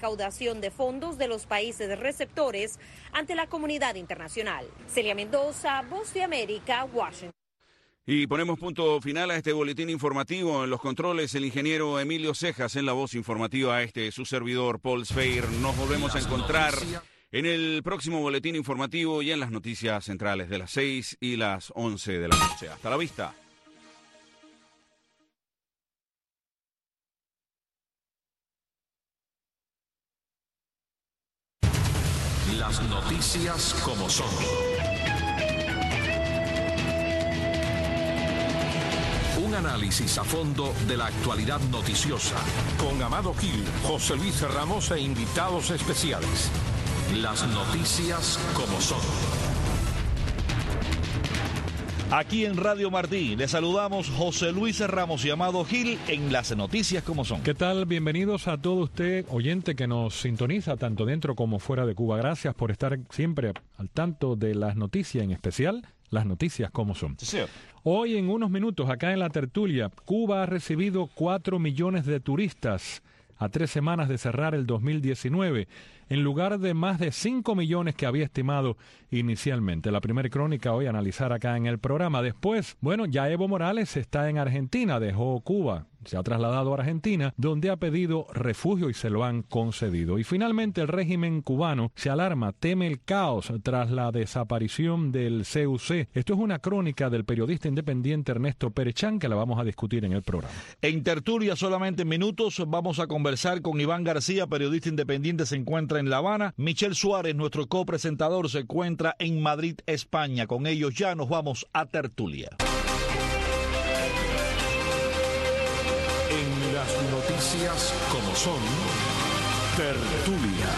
recaudación de fondos de los países receptores ante la comunidad internacional. Celia Mendoza, Voz de América, Washington. Y ponemos punto final a este boletín informativo. En los controles, el ingeniero Emilio Cejas. En la voz informativa, su servidor, Paul Sfeir. Nos volvemos a encontrar en el próximo boletín informativo y en las noticias centrales de las 6 y las 11 de la noche. Hasta la vista. Las noticias como son. Un análisis a fondo de la actualidad noticiosa. Con Amado Gil, José Luis Ramos e invitados especiales. Las noticias como son. Aquí en Radio Martí les saludamos José Luis Ramos y Amado Gil en Las Noticias como son. ¿Qué tal? Bienvenidos a todo usted, oyente que nos sintoniza tanto dentro como fuera de Cuba. Gracias por estar siempre al tanto de las noticias, en especial las noticias como son. Sí. Hoy en unos minutos, acá en la tertulia, Cuba ha recibido 4 millones de turistas a 3 semanas de cerrar el 2019, en lugar de más de 5 millones que había estimado inicialmente. La primera crónica hoy a analizar acá en el programa. Después, ya Evo Morales está en Argentina, dejó Cuba, se ha trasladado a Argentina, donde ha pedido refugio y se lo han concedido. Y finalmente el régimen cubano se alarma, teme el caos tras la desaparición del CUC. Esto es una crónica del periodista independiente Ernesto Perechán que la vamos a discutir en el programa. En tertulia, solamente en minutos, vamos a conversar con Iván García, periodista independiente, se encuentra en La Habana. Michel Suárez, nuestro copresentador, se encuentra en Madrid, España. Con ellos ya nos vamos a tertulia. En las noticias como son, tertulia.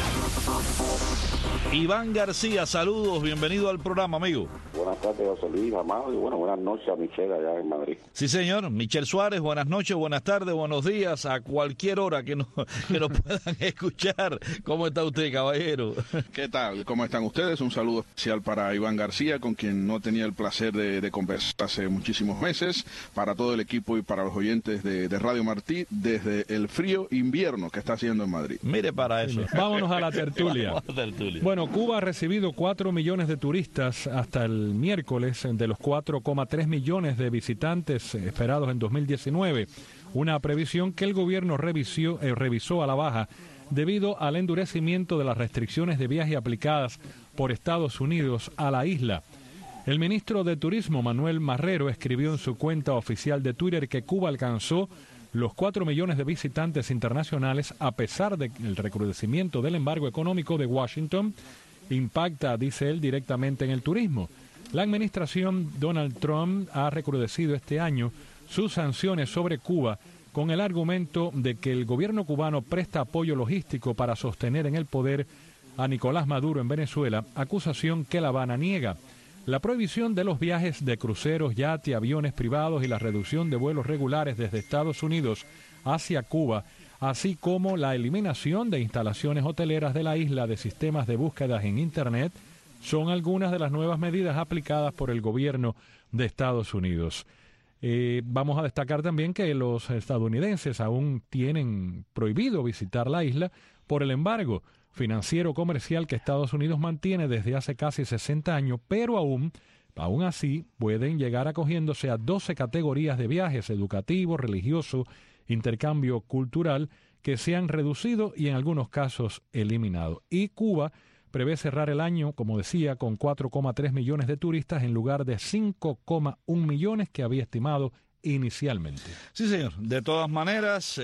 Iván García, saludos, bienvenido al programa, amigo. Buenas tardes, José Luis, Amado, y buenas noches a Michelle allá en Madrid. Sí, señor. Michel Suárez, buenas noches, buenas tardes, buenos días, a cualquier hora que nos puedan escuchar. ¿Cómo está usted, caballero? ¿Qué tal? ¿Cómo están ustedes? Un saludo especial para Iván García, con quien no tenía el placer de conversar hace muchísimos meses, para todo el equipo y para los oyentes de Radio Martí, desde el frío invierno que está haciendo en Madrid. Mire para eso. Vámonos a la tertulia. Bueno, Cuba ha recibido 4 millones de turistas hasta el miércoles, de los 4,3 millones de visitantes esperados en 2019, una previsión que el gobierno revisó a la baja debido al endurecimiento de las restricciones de viaje aplicadas por Estados Unidos a la isla. El ministro de Turismo, Manuel Marrero, escribió en su cuenta oficial de Twitter que Cuba alcanzó los 4 millones de visitantes internacionales a pesar del recrudecimiento del embargo económico de Washington. Impacta, dice él, directamente en el turismo. La administración Donald Trump ha recrudecido este año sus sanciones sobre Cuba con el argumento de que el gobierno cubano presta apoyo logístico para sostener en el poder a Nicolás Maduro en Venezuela, acusación que La Habana niega. La prohibición de los viajes de cruceros, yate, aviones privados y la reducción de vuelos regulares desde Estados Unidos hacia Cuba, así como la eliminación de instalaciones hoteleras de la isla de sistemas de búsquedas en Internet, son algunas de las nuevas medidas aplicadas por el gobierno de Estados Unidos. Vamos a destacar también que los estadounidenses aún tienen prohibido visitar la isla por el embargo financiero comercial que Estados Unidos mantiene desde hace casi 60 años, pero aún así pueden llegar acogiéndose a 12 categorías de viajes: educativo, religioso, intercambio cultural, que se han reducido y en algunos casos eliminado. Y Cuba prevé cerrar el año, como decía, con 4,3 millones de turistas en lugar de 5,1 millones que había estimado inicialmente. Sí, señor. De todas maneras,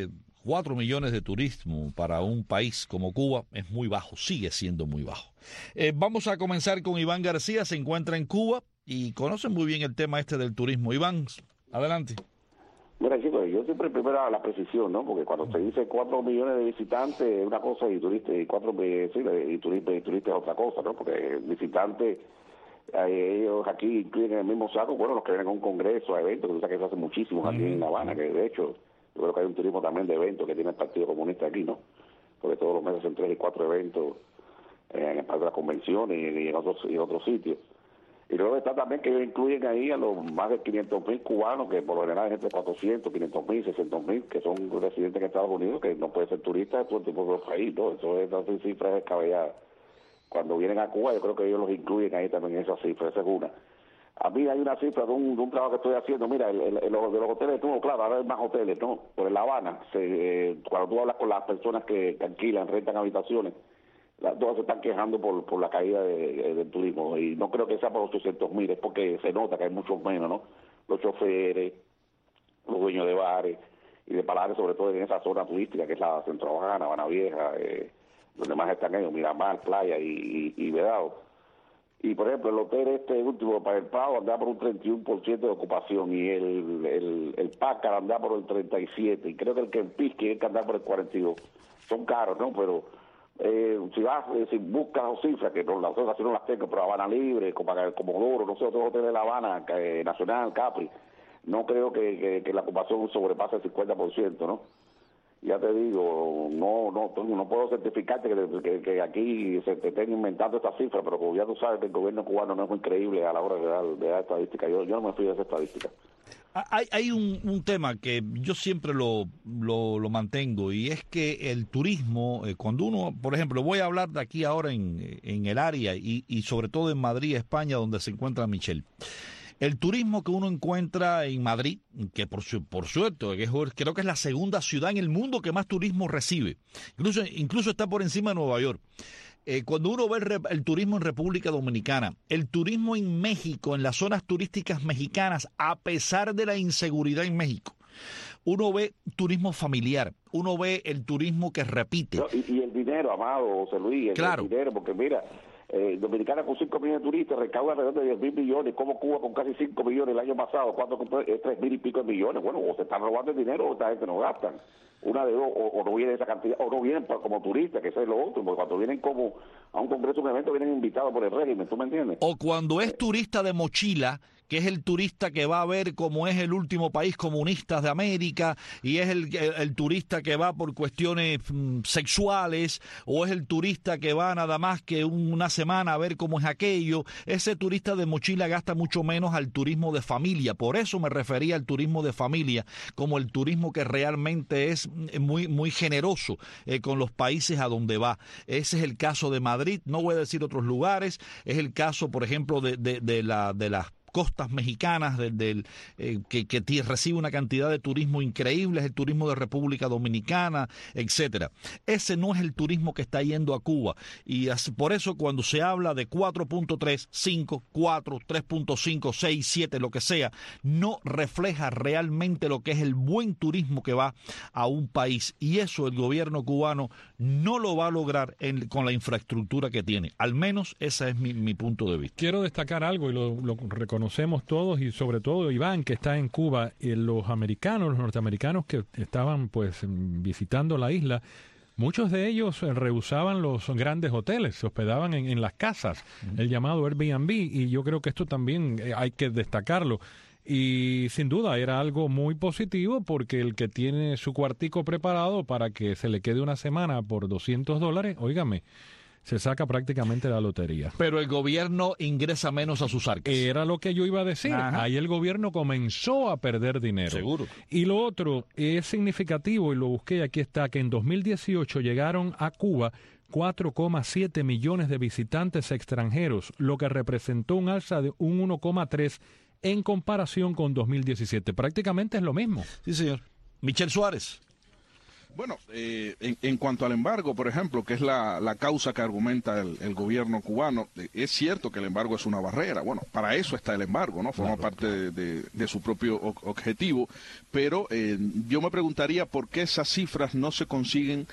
4 millones de turismo para un país como Cuba es muy bajo, sigue siendo muy bajo. Vamos a comenzar con Iván García, se encuentra en Cuba y conoce muy bien el tema del turismo. Iván, adelante. Mira, chicos, yo siempre primero la precisión, ¿no? Porque cuando se dice 4 millones de visitantes es una cosa y turistas, y turistas es otra cosa, ¿no? Porque visitantes, ellos aquí incluyen en el mismo saco, los que vienen a un congreso, a eventos, que se hacen muchísimos aquí en La Habana, que de hecho, yo creo que hay un turismo también de eventos que tiene el Partido Comunista aquí, ¿no? Porque todos los meses hacen 3 y 4 eventos en el Parque de las Convenciones y en otros sitios. Y luego está también que ellos incluyen ahí a los más de 500,000 cubanos, que por lo general hay gente de 400, 500,000, 600,000, que son residentes en Estados Unidos, que no pueden ser turistas de todo el tipo de país, ¿no? Eso es una cifra descabellada. Cuando vienen a Cuba, yo creo que ellos los incluyen ahí también en esa cifra, esa es una. A mí hay una cifra de un trabajo que estoy haciendo, mira, de los hoteles, no, claro, ahora hay más hoteles, ¿no? Por La Habana, cuando tú hablas con las personas que alquilan, rentan habitaciones, todas se están quejando por la caída del turismo, y no creo que sea por 800,000, es porque se nota que hay muchos menos, ¿no? Los choferes, los dueños de bares y de palares, sobre todo en esa zona turística que es la Centro Habana Vieja, donde más están ellos, Miramar, Playa y Vedado. Y por ejemplo, el hotel último para el Prado anda por un 31% de ocupación, y el Pácar anda por el 37%, y creo que el Kempinski es que anda por el 42%. Son caros, ¿no? Pero si buscas las cifras, que las otras sí no las tengo, pero Habana Libre, Comodoro, no sé, otros hoteles de La Habana, Nacional, Capri, no creo que la ocupación sobrepase el 50%, ¿no? Ya te digo, no puedo certificarte que aquí se te estén inventando estas cifras, pero como ya tú sabes que el gobierno cubano no es muy creíble a la hora de dar estadísticas. Yo no me fío de esa estadística. Hay un tema que yo siempre lo mantengo, y es que el turismo, cuando uno, por ejemplo, voy a hablar de aquí ahora en el área y sobre todo en Madrid, España, donde se encuentra Michelle. El turismo que uno encuentra en Madrid, que por suerte, creo que es la segunda ciudad en el mundo que más turismo recibe, incluso está por encima de Nueva York. Cuando uno ve el turismo en República Dominicana, el turismo en México, en las zonas turísticas mexicanas, a pesar de la inseguridad en México, uno ve turismo familiar, uno ve el turismo que repite. Y el dinero, amado José Luis, claro. El dinero, porque mira, Dominicana con 5 millones de turistas recauda alrededor de 10,000 millones, como Cuba con casi 5 millones el año pasado, cuando compró 3,000 y pico de millones. Bueno, o se están robando el dinero o esta gente no gastan. Una de dos, o no viene esa cantidad, o no vienen como turistas, que eso es lo otro, porque cuando vienen como a un congreso, un evento, vienen invitados por el régimen, ¿tú me entiendes? O cuando es turista de mochila, que es el turista que va a ver cómo es el último país comunista de América, y es el turista que va por cuestiones sexuales, o es el turista que va nada más que una semana a ver cómo es aquello. Ese turista de mochila gasta mucho menos al turismo de familia. Por eso me refería al turismo de familia como el turismo que realmente es muy, muy generoso con los países a donde va. Ese es el caso de Madrid, no voy a decir otros lugares. Es el caso, por ejemplo, de las costas mexicanas, que recibe una cantidad de turismo increíble, es el turismo de República Dominicana, etcétera. Ese no es el turismo que está yendo a Cuba, y por eso cuando se habla de 4.3, 5, 4, 3.5, 6, 7, lo que sea, no refleja realmente lo que es el buen turismo que va a un país, y eso el gobierno cubano no lo va a lograr con la infraestructura que tiene. Al menos ese es mi punto de vista. Quiero destacar algo, y lo reconocemos todos, y sobre todo Iván, que está en Cuba, y los norteamericanos que estaban pues visitando la isla, muchos de ellos rehusaban los grandes hoteles, se hospedaban en las casas, el llamado Airbnb, y yo creo que esto también hay que destacarlo. Y sin duda era algo muy positivo, porque el que tiene su cuartico preparado para que se le quede una semana por $200, óigame, se saca prácticamente la lotería. Pero el gobierno ingresa menos a sus arcas. Era lo que yo iba a decir. Ajá. Ahí el gobierno comenzó a perder dinero. Seguro. Y lo otro es significativo, y lo busqué, aquí está, que en 2018 llegaron a Cuba 4,7 millones de visitantes extranjeros, lo que representó un alza de un 1,3 en comparación con 2017. Prácticamente es lo mismo. Sí, señor. Michel Suárez. Bueno, en cuanto al embargo, por ejemplo, que es la causa que argumenta el gobierno cubano, es cierto que el embargo es una barrera. Bueno, para eso está el embargo, ¿no? Forma parte de su propio objetivo. Pero yo me preguntaría por qué esas cifras no se consiguen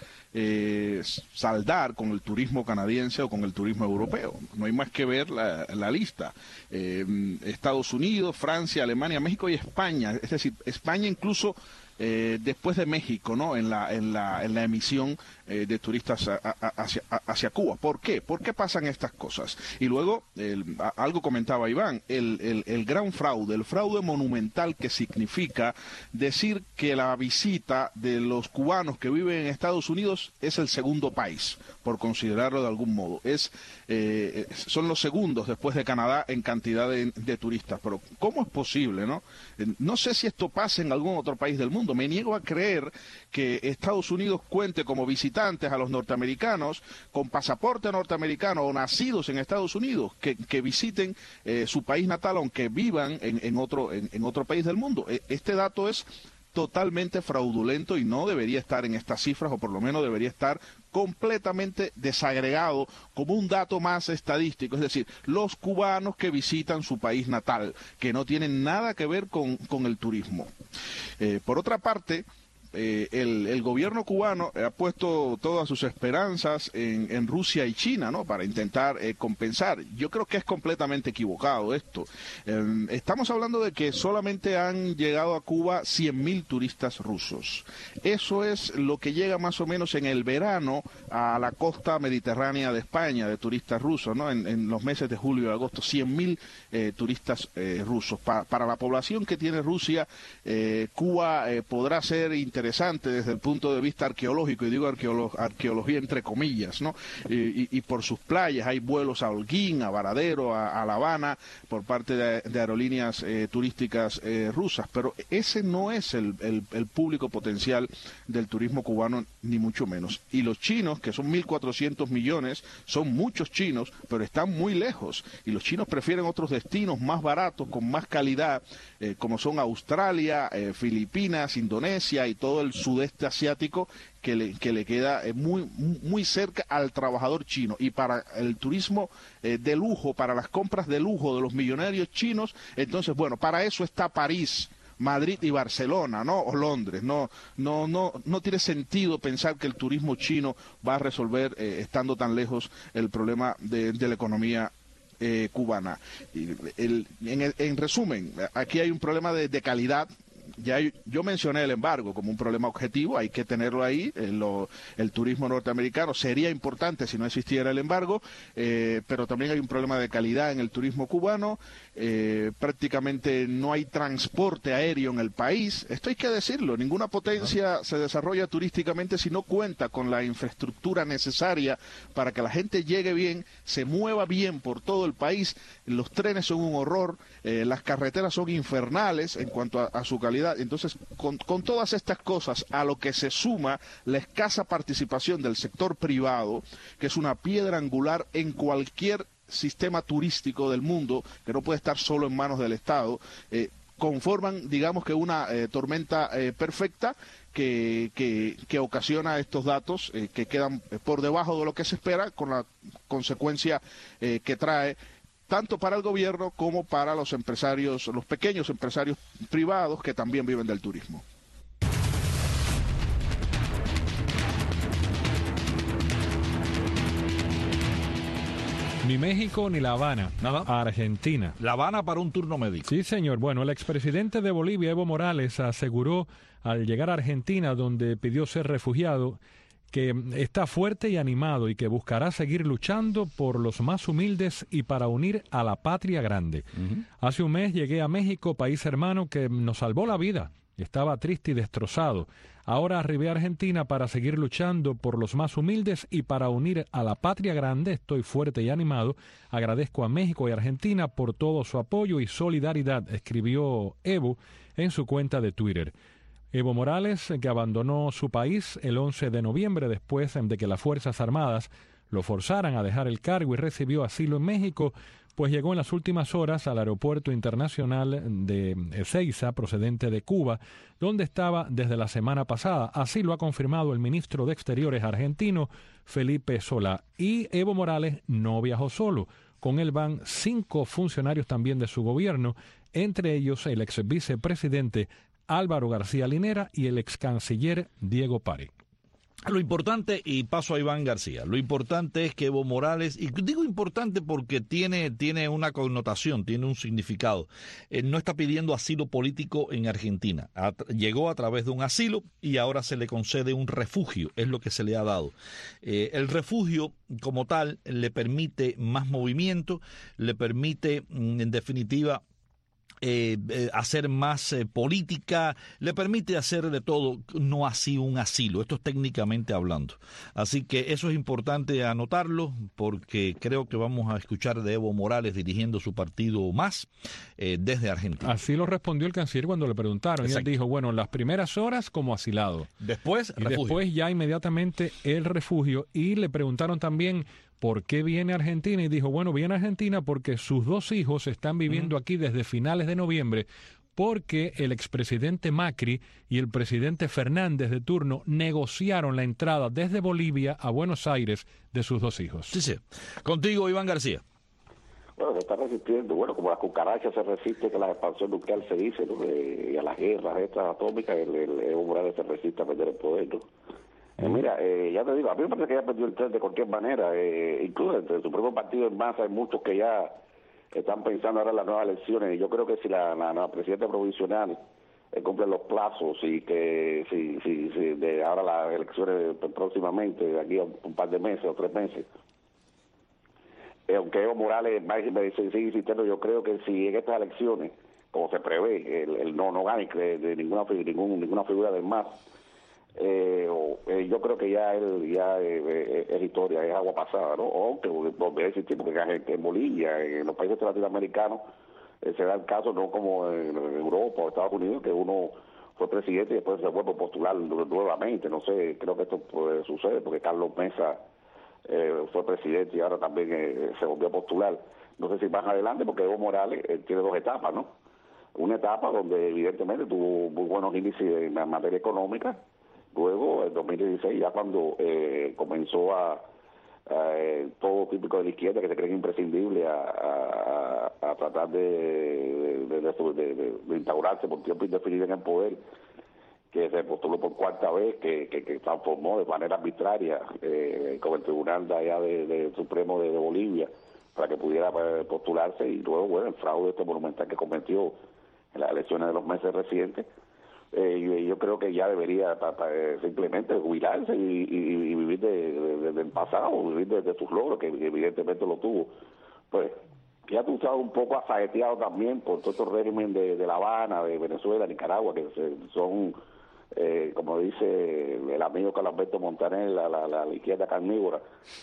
saldar con el turismo canadiense o con el turismo europeo. No hay más que ver la lista. Estados Unidos, Francia, Alemania, México y España. Es decir, España incluso después de México, ¿no? En la emisión de turistas hacia Cuba. ¿Por qué? ¿Por qué pasan estas cosas? Y luego, algo comentaba Iván, el gran fraude, el fraude monumental que significa decir que la visita de los cubanos que viven en Estados Unidos es el segundo país, por considerarlo de algún modo. Son los segundos después de Canadá en cantidad de turistas. Pero ¿cómo es posible, no? No sé si esto pasa en algún otro país del mundo. Me niego a creer que Estados Unidos cuente como visitantes a los norteamericanos con pasaporte norteamericano o nacidos en Estados Unidos que visiten su país natal aunque vivan en otro país del mundo. Este dato es totalmente fraudulento y no debería estar en estas cifras, o por lo menos debería estar completamente desagregado como un dato más estadístico, es decir, los cubanos que visitan su país natal, que no tienen nada que ver con el turismo. Por otra parte, el gobierno cubano ha puesto todas sus esperanzas en Rusia y China, ¿no? Para intentar compensar. Yo creo que es completamente equivocado esto. Estamos hablando de que solamente han llegado a Cuba 100.000 turistas rusos. Eso es lo que llega más o menos en el verano a la costa mediterránea de España, de turistas rusos, ¿no? En los meses de julio y agosto, 100.000 turistas rusos. Para la población que tiene Rusia, Cuba podrá ser interesante desde el punto de vista arqueológico, y digo arqueología entre comillas, ¿no? Y por sus playas hay vuelos a Holguín, a Varadero, a La Habana, por parte de aerolíneas turísticas rusas, pero ese no es el público potencial del turismo cubano, ni mucho menos. Y los chinos, que son 1.400 millones, son muchos chinos, pero están muy lejos, y los chinos prefieren otros destinos más baratos, con más calidad, como son Australia, Filipinas, Indonesia y todo el sudeste asiático que le queda muy cerca al trabajador chino. Y para el turismo de lujo, para las compras de lujo de los millonarios chinos, entonces, bueno, para eso está París, Madrid y Barcelona, ¿no? O Londres. No tiene sentido pensar que el turismo chino va a resolver, estando tan lejos, el problema de la economía cubana. En resumen, aquí hay un problema de calidad. Ya yo mencioné el embargo como un problema objetivo, hay que tenerlo ahí. El turismo norteamericano sería importante si no existiera el embargo, pero también hay un problema de calidad en el turismo cubano. Prácticamente no hay transporte aéreo en el país. Esto hay que decirlo, ninguna potencia se desarrolla turísticamente si no cuenta con la infraestructura necesaria para que la gente llegue bien, se mueva bien por todo el país. Los trenes son un horror, las carreteras son infernales en cuanto a su calidad. Entonces, con todas estas cosas, a lo que se suma la escasa participación del sector privado, que es una piedra angular en cualquier sistema turístico del mundo, que no puede estar solo en manos del Estado, conforman, digamos, que una tormenta perfecta que ocasiona estos datos que quedan por debajo de lo que se espera, con la consecuencia que trae tanto para el gobierno como para los empresarios, los pequeños empresarios privados que también viven del turismo. Ni México ni La Habana. Nada. Argentina. La Habana para un turno médico. Sí, señor. Bueno, el expresidente de Bolivia, Evo Morales, aseguró al llegar a Argentina, donde pidió ser refugiado, que está fuerte y animado y que buscará seguir luchando por los más humildes y para unir a la patria grande. Hace un mes llegué a México, país hermano que nos salvó la vida. Estaba triste y destrozado. Ahora arribé a Argentina para seguir luchando por los más humildes y para unir a la patria grande. Estoy fuerte y animado. Agradezco a México y Argentina por todo su apoyo y solidaridad, escribió Evo en su cuenta de Twitter. Evo Morales, que abandonó su país el 11 de noviembre después de que las Fuerzas Armadas lo forzaran a dejar el cargo y recibió asilo en México, pues llegó en las últimas horas al aeropuerto internacional de Ezeiza, procedente de Cuba, donde estaba desde la semana pasada. Así lo ha confirmado el ministro de Exteriores argentino, Felipe Solá. Y Evo Morales no viajó solo. Con él van 5 funcionarios también de su gobierno, entre ellos el ex vicepresidente Álvaro García Linera y el ex canciller Diego Pari. Lo importante, y paso a Iván García, lo importante es que Evo Morales, y digo importante porque tiene una connotación, tiene un significado, no está pidiendo asilo político en Argentina. Llegó a través de un asilo y ahora se le concede un refugio, es lo que se le ha dado. El refugio como tal le permite más movimiento, le permite en definitiva hacer más política, le permite hacer de todo, no así un asilo, esto es técnicamente hablando. Así que eso es importante anotarlo, porque creo que vamos a escuchar de Evo Morales dirigiendo su partido más desde Argentina. Así lo respondió el canciller cuando le preguntaron. Exacto. Y él dijo, bueno, las primeras horas como asilado. Después, y refugio. después ya inmediatamente el refugio. Y le preguntaron también ¿por qué viene a Argentina? Y dijo, bueno, viene a Argentina porque sus 2 hijos están viviendo aquí desde finales de noviembre, porque el expresidente Macri y el presidente Fernández de turno negociaron la entrada desde Bolivia a Buenos Aires de sus 2 hijos. Sí. Contigo, Iván García. Bueno, se está resistiendo, bueno, como las cucarachas se resiste que la expansión nuclear se dice, ¿no? Y a las guerras estas atómicas, el Evo Morales se resiste a perder el poder, ¿no? Mira, ya te digo, a mí me parece que ya perdió el tren de cualquier manera, incluso entre su propio partido en masa hay muchos que ya están pensando ahora en las nuevas elecciones, y yo creo que si la presidenta provisional cumple los plazos y que si de ahora las elecciones próximamente, de aquí a un par de meses o 3 meses, aunque Evo Morales sigue insistiendo, yo creo que si en estas elecciones, como se prevé, él no gane de ninguna figura del MAS, yo creo que ya es historia, es agua pasada, ¿no? Aunque volver a existir, porque en Bolivia, en los países latinoamericanos, se da el caso no como en Europa o Estados Unidos, que uno fue presidente y después se vuelve a postular nuevamente. No sé, creo que esto sucede porque Carlos Mesa fue presidente y ahora también se volvió a postular. No sé si más adelante, porque Evo Morales tiene 2 etapas, ¿no? Una etapa donde evidentemente tuvo muy buenos índices en la materia económica. Luego, en 2016, ya cuando comenzó a todo típico de la izquierda que se creen imprescindible a tratar de instaurarse por tiempo indefinido en el poder, que se postuló por 4ª vez, que transformó de manera arbitraria con el Tribunal de allá del Supremo de Bolivia para que pudiera postularse, y luego, bueno, el fraude monumental que cometió en las elecciones de los meses recientes. Yo creo que ya debería simplemente jubilarse y vivir del pasado, vivir de sus logros, que evidentemente lo tuvo. Pues ya tú sabes, un poco asaeteado también por todo estos regímenes de La Habana, de Venezuela, Nicaragua, que son, como dice el amigo Carlos Alberto Montaner, la izquierda carnívora,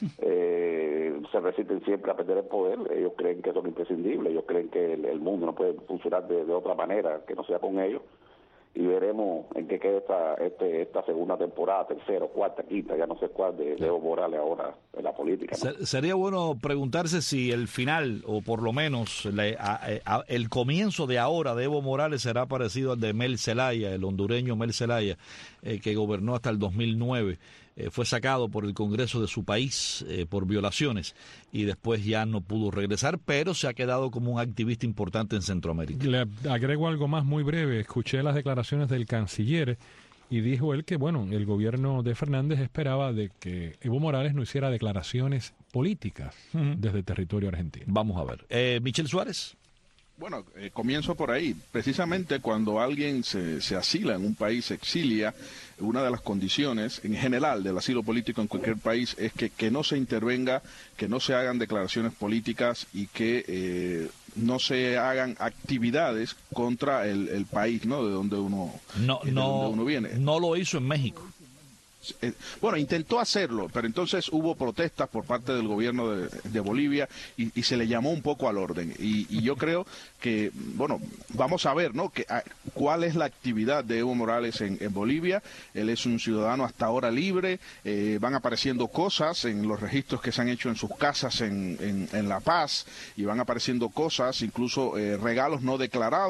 se resisten siempre a perder el poder. Ellos creen que son imprescindibles, ellos creen que el mundo no puede funcionar de otra manera que no sea con ellos. Y veremos en qué queda esta segunda temporada, 3ª, 4ª, 5ª, ya no sé cuál, de Evo Morales ahora en la política, ¿no? Sería bueno preguntarse si el final, o por lo menos el comienzo de ahora de Evo Morales será parecido al de Mel Zelaya, el hondureño Mel Zelaya, que gobernó hasta el 2009. Fue sacado por el Congreso de su país por violaciones y después ya no pudo regresar, pero se ha quedado como un activista importante en Centroamérica. Le agrego algo más muy breve. Escuché las declaraciones del canciller y dijo él que, bueno, el gobierno de Fernández esperaba de que Evo Morales no hiciera declaraciones políticas desde el territorio argentino. Vamos a ver. Michel Suárez. Bueno, comienzo por ahí. Precisamente cuando alguien se asila en un país, se exilia, una de las condiciones en general del asilo político en cualquier país es que no se intervenga, que no se hagan declaraciones políticas y que no se hagan actividades contra el país, ¿no? De donde uno viene. No lo hizo en México. Bueno, intentó hacerlo, pero entonces hubo protestas por parte del gobierno de Bolivia y se le llamó un poco al orden. Y yo creo que, bueno, vamos a ver, ¿no? ¿Cuál es la actividad de Evo Morales en Bolivia? Él es un ciudadano hasta ahora libre, van apareciendo cosas en los registros que se han hecho en sus casas en La Paz, y van apareciendo cosas, incluso regalos no declarados,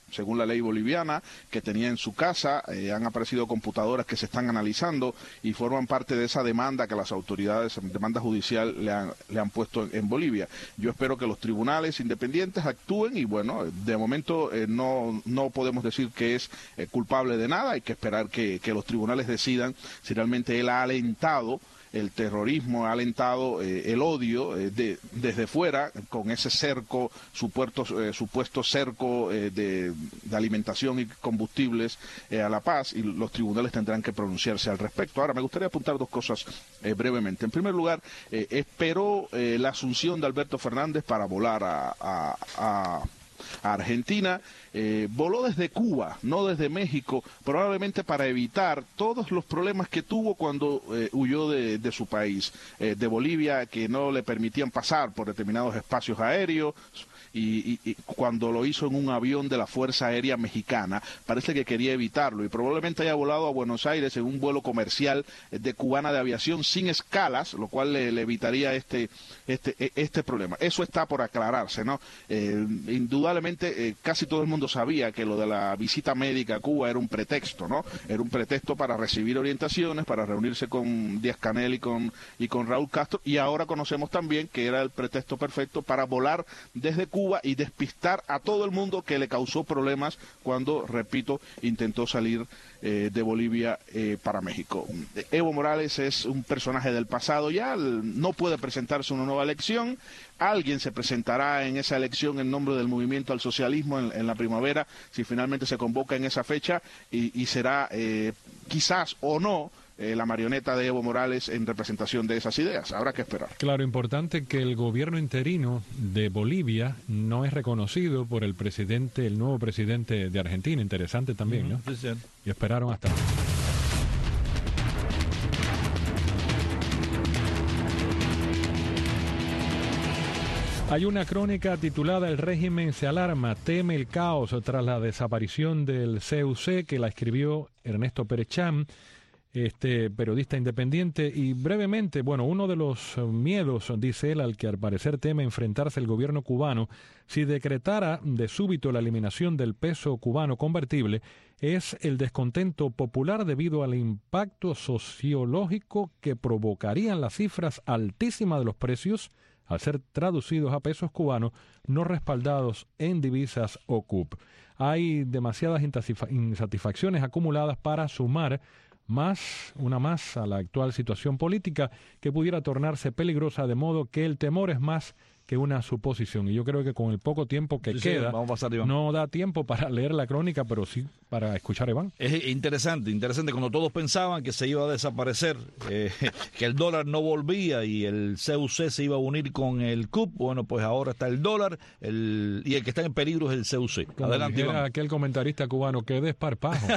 según la ley boliviana, que tenía en su casa. Han aparecido computadoras que se están analizando y forman parte de esa demanda que las autoridades, demanda judicial, le han puesto en Bolivia. Yo espero que los tribunales independientes actúen y bueno, de momento no podemos decir que es culpable de nada. Hay que esperar que los tribunales decidan si realmente él ha alentado el terrorismo, ha alentado el odio desde fuera, con ese cerco, supuesto cerco de alimentación y combustibles a la paz, y los tribunales tendrán que pronunciarse al respecto. Ahora, me gustaría apuntar dos cosas brevemente. En primer lugar, espero la asunción de Alberto Fernández para volar a Argentina. Voló desde Cuba, no desde México, probablemente para evitar todos los problemas que tuvo cuando huyó de su país, de Bolivia, que no le permitían pasar por determinados espacios aéreos. Y cuando lo hizo en un avión de la Fuerza Aérea Mexicana, parece que quería evitarlo y probablemente haya volado a Buenos Aires en un vuelo comercial de Cubana de Aviación sin escalas, lo cual le evitaría este problema. Eso está por aclararse, ¿no? Indudablemente casi todo el mundo sabía que lo de la visita médica a Cuba era un pretexto, ¿no? Era un pretexto para recibir orientaciones, para reunirse con Díaz-Canel y con Raúl Castro, y ahora conocemos también que era el pretexto perfecto para volar desde Cuba y despistar a todo el mundo que le causó problemas cuando, repito, intentó salir de Bolivia para México. Evo Morales es un personaje del pasado ya, no puede presentarse una nueva elección. Alguien se presentará en esa elección en nombre del movimiento al socialismo en la primavera, si finalmente se convoca en esa fecha, y será quizás o no la marioneta de Evo Morales en representación de esas ideas. Habrá que esperar. Claro, importante que el gobierno interino de Bolivia no es reconocido por el nuevo presidente de Argentina. Interesante también, ¿no? Sí, sí. Y esperaron hasta... Hay una crónica titulada El régimen se alarma, teme el caos tras la desaparición del CUC, que la escribió Ernesto Perecham, periodista independiente. Y brevemente, uno de los miedos, dice él, al que al parecer teme enfrentarse el gobierno cubano si decretara de súbito la eliminación del peso cubano convertible, es el descontento popular debido al impacto sociológico que provocarían las cifras altísimas de los precios al ser traducidos a pesos cubanos no respaldados en divisas o CUP. Hay demasiadas insatisfacciones acumuladas para sumar una más a la actual situación política que pudiera tornarse peligrosa, de modo que el temor es más que una suposición. Y yo creo que con el poco tiempo que queda, vamos a pasar, Iván. No da tiempo para leer la crónica, pero sí para escuchar a Iván. Es interesante, cuando todos pensaban que se iba a desaparecer, que el dólar no volvía y el CUC se iba a unir con el CUP, pues ahora está el dólar, y el que está en peligro es el CUC. Como adelante, Iván. Aquel comentarista cubano, que desparpajo.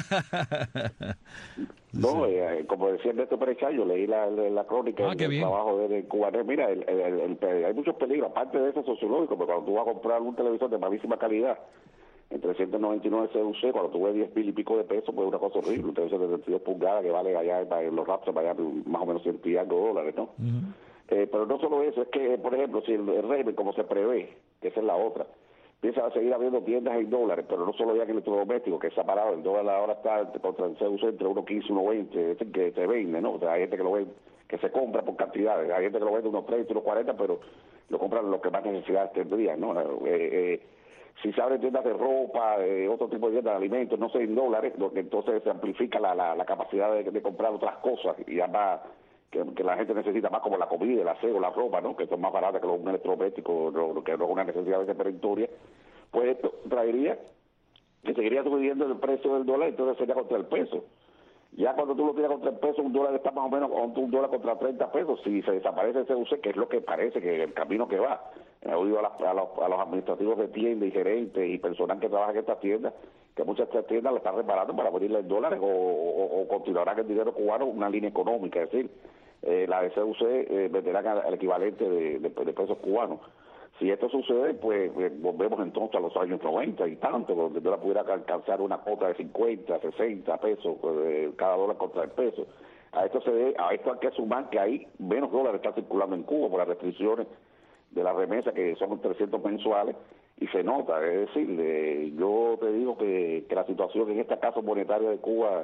No, como decía Ernesto Perecham, yo leí la crónica del trabajo de Cuba. Mira, hay muchos peligros, aparte de eso sociológico, porque cuando tú vas a comprar un televisor de malísima calidad, en 399 CUC, cuando tú ves 10,000 y pico de pesos, pues es una cosa horrible. Un televisor de 32 pulgadas que vale allá en los raptos, allá más o menos 100 y algo dólares, ¿no? Uh-huh. Pero no solo eso, es que, por ejemplo, si el régimen, como se prevé, que esa es la otra, empieza a seguir habiendo tiendas en dólares, pero no solo ya en electrodomésticos, que se ha parado, el dólar ahora está contra el CUC entre 1.15 y 1.20, es el que se vende, ¿no? O sea, hay gente que lo vende, que se compra por cantidades, hay gente que lo vende unos 30, unos 40, pero lo compran los que más necesidades tendrían, ¿no? Si se abren tiendas de ropa, otro tipo de tiendas de alimentos, no sé, en dólares, lo que entonces se amplifica la capacidad de comprar otras cosas, y además que la gente necesita más, como la comida, el aseo, la ropa, ¿no? Que son más baratas que los electrodomésticos, que no es una necesidad perentoria. Pues esto traería que seguiría subiendo el precio del dólar, entonces sería contra el peso. Ya cuando tú lo tiras contra el peso, un dólar está más o menos un dólar contra 30 pesos. Si se desaparece el CUC, que es lo que parece que el camino que va, he oído a los administrativos de tiendas y gerentes y personal que trabaja en estas tiendas, que muchas de estas tiendas le están reparando para ponerle en dólares o continuarán el dinero cubano una línea económica, es decir, la de CUC venderán al equivalente de pesos cubanos. Si esto sucede, pues volvemos entonces a los años 90 y tanto, donde el dólar pudiera alcanzar una cuota de 50, 60 pesos cada dólar contra el peso. A esto hay que sumar que hay menos dólares que están circulando en Cuba por las restricciones la remesa, que son 300 mensuales, y se nota. Es decir, yo te digo que la situación en este caso monetario de Cuba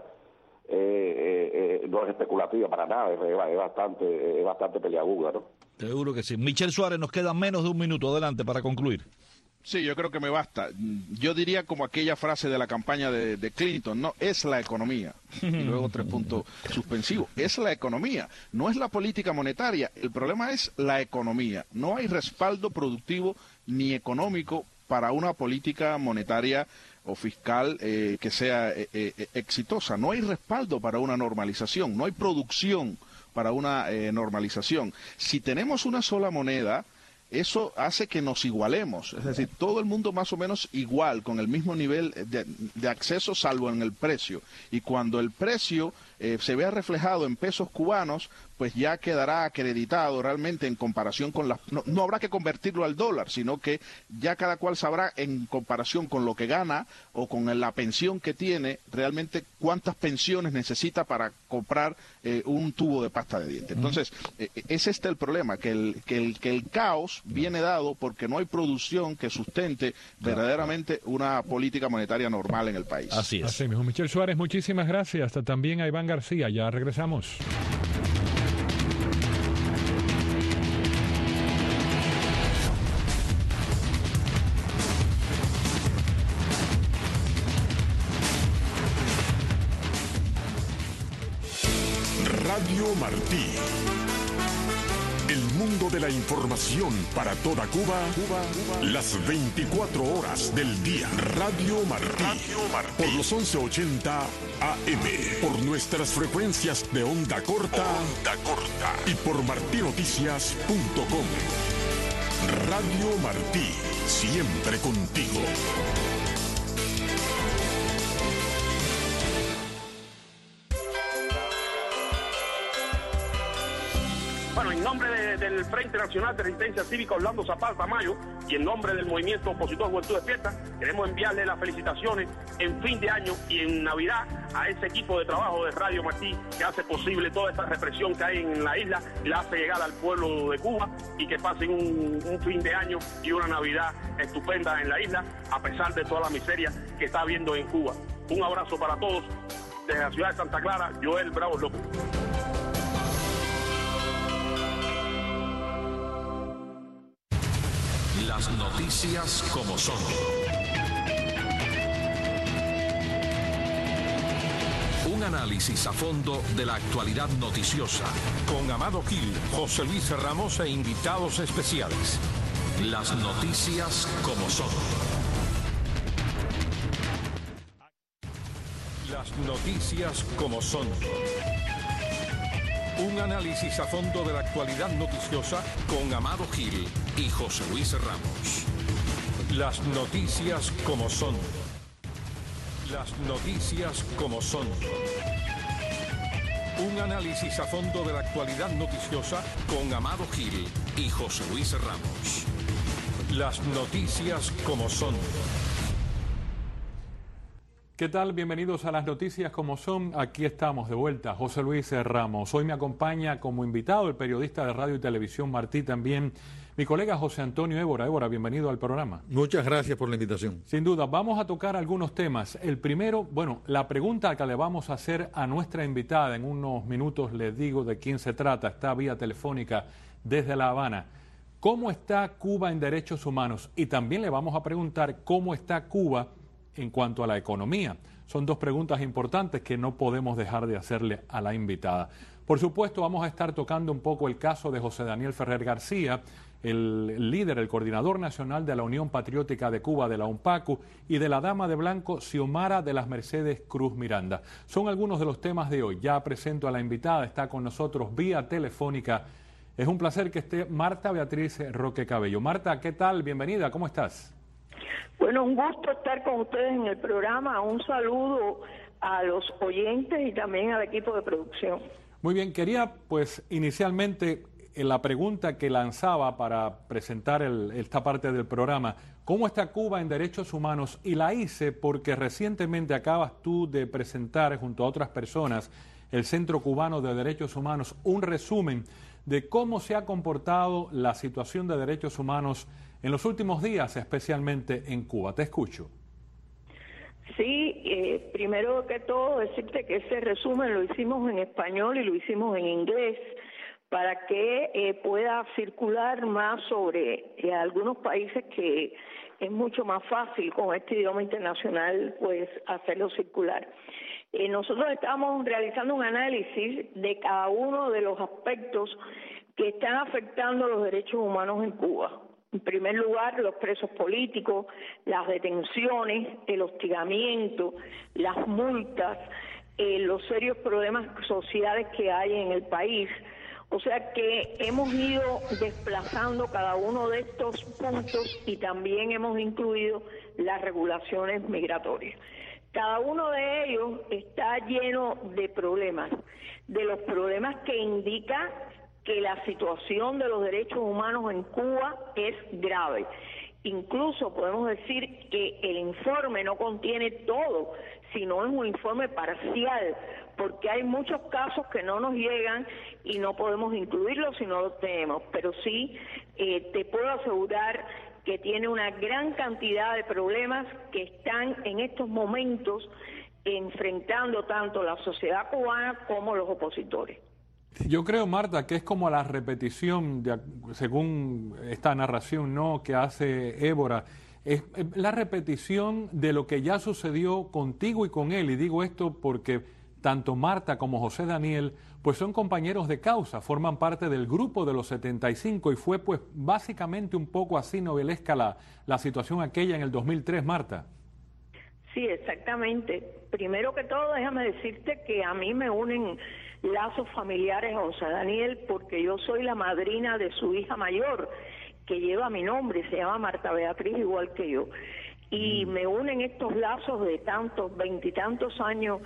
no es especulativa para nada, es bastante peliaguda, ¿no? Seguro que sí. Michel Suárez, nos queda menos de un minuto. Adelante para concluir. Sí, yo creo que me basta. Yo diría como aquella frase de la campaña de Clinton, no, es la economía. Y luego 3 puntos suspensivos. Es la economía, no es la política monetaria. El problema es la economía. No hay respaldo productivo ni económico para una política monetaria o fiscal que sea exitosa. No hay respaldo para una normalización, no hay producción para una normalización. Si tenemos una sola moneda, eso hace que nos igualemos, es decir, todo el mundo más o menos igual, con el mismo nivel de acceso, salvo en el precio. Y cuando el precio se vea reflejado en pesos cubanos, pues ya quedará acreditado realmente en comparación con las... No habrá que convertirlo al dólar, sino que ya cada cual sabrá en comparación con lo que gana o con la pensión que tiene, realmente cuántas pensiones necesita para comprar un tubo de pasta de dientes. Entonces, es el problema, que el caos viene dado porque no hay producción que sustente verdaderamente una política monetaria normal en el país. Así es. Así mismo. Michel Suárez, muchísimas gracias. Hasta también a Iván García. Ya regresamos. Radio Martí. El mundo de la información para toda Cuba, las 24 horas del día. Radio Martí. Por los 1180 AM. Por nuestras frecuencias de onda corta. Y por martinoticias.com. Radio Martí. Siempre contigo. Bueno, en nombre del Frente Nacional de Resistencia Cívica Orlando Zapata Mayo y en nombre del Movimiento Opositor Juventud Despierta, queremos enviarle las felicitaciones en fin de año y en Navidad a ese equipo de trabajo de Radio Martí que hace posible toda esta represión que hay en la isla y la hace llegar al pueblo de Cuba, y que pasen un fin de año y una Navidad estupenda en la isla, a pesar de toda la miseria que está habiendo en Cuba. Un abrazo para todos desde la ciudad de Santa Clara, Joel Bravo López. Las noticias como son. Un análisis a fondo de la actualidad noticiosa. Con Amado Gil, José Luis Ramos e invitados especiales. Las noticias como son. Las noticias como son. Un análisis a fondo de la actualidad noticiosa con Amado Gil y José Luis Ramos. Las noticias como son. Las noticias como son. Un análisis a fondo de la actualidad noticiosa con Amado Gil y José Luis Ramos. Las noticias como son. ¿Qué tal? Bienvenidos a las noticias como son. Aquí estamos de vuelta, José Luis Ramos. Hoy me acompaña como invitado el periodista de radio y televisión Martí, también mi colega José Antonio Évora. Évora, bienvenido al programa. Muchas gracias por la invitación. Sin duda, vamos a tocar algunos temas. El primero, bueno, la pregunta que le vamos a hacer a nuestra invitada, en unos minutos les digo de quién se trata, está vía telefónica desde La Habana. ¿Cómo está Cuba en derechos humanos? Y también le vamos a preguntar cómo está Cuba en cuanto a la economía. Son dos preguntas importantes que no podemos dejar de hacerle a la invitada. Por supuesto, vamos a estar tocando un poco el caso de José Daniel Ferrer García, el líder, el coordinador nacional de la Unión Patriótica de Cuba, de la UNPACU, y de la dama de blanco Xiomara de las Mercedes Cruz Miranda. Son algunos de los temas de hoy. Ya presento a la invitada, está con nosotros vía telefónica. Es un placer que esté Marta Beatriz Roque Cabello. Marta, ¿qué tal? Bienvenida, ¿cómo estás? Bueno, un gusto estar con ustedes en el programa. Un saludo a los oyentes y también al equipo de producción. Muy bien, quería pues inicialmente la pregunta que lanzaba para presentar esta parte del programa, ¿cómo está Cuba en derechos humanos? Y la hice porque recientemente acabas tú de presentar junto a otras personas el Centro Cubano de Derechos Humanos, un resumen de cómo se ha comportado la situación de derechos humanos en los últimos días, especialmente en Cuba. Te escucho. Sí, primero que todo decirte que ese resumen lo hicimos en español y lo hicimos en inglés para que pueda circular más sobre algunos países que es mucho más fácil con este idioma internacional pues hacerlo circular. Nosotros estamos realizando un análisis de cada uno de los aspectos que están afectando los derechos humanos en Cuba. En primer lugar, los presos políticos, las detenciones, el hostigamiento, las multas, los serios problemas sociales que hay en el país. O sea que hemos ido desplazando cada uno de estos puntos y también hemos incluido las regulaciones migratorias. Cada uno de ellos está lleno de problemas, de los problemas que indica que la situación de los derechos humanos en Cuba es grave. Incluso podemos decir que el informe no contiene todo, sino es un informe parcial, porque hay muchos casos que no nos llegan y no podemos incluirlos si no los tenemos. Pero sí, te puedo asegurar que tiene una gran cantidad de problemas que están en estos momentos enfrentando tanto la sociedad cubana como los opositores. Yo creo, Marta, que es como la repetición, según esta narración, ¿no?, que hace Évora, es la repetición de lo que ya sucedió contigo y con él. Y digo esto porque tanto Marta como José Daniel pues son compañeros de causa, forman parte del grupo de los 75 y fue pues básicamente un poco así novelesca la situación aquella en el 2003, Marta. Sí, exactamente. Primero que todo, déjame decirte que a mí me unen lazos familiares a José Daniel porque yo soy la madrina de su hija mayor, que lleva mi nombre, se llama Marta Beatriz, igual que yo. Y me unen estos lazos de tantos, veintitantos años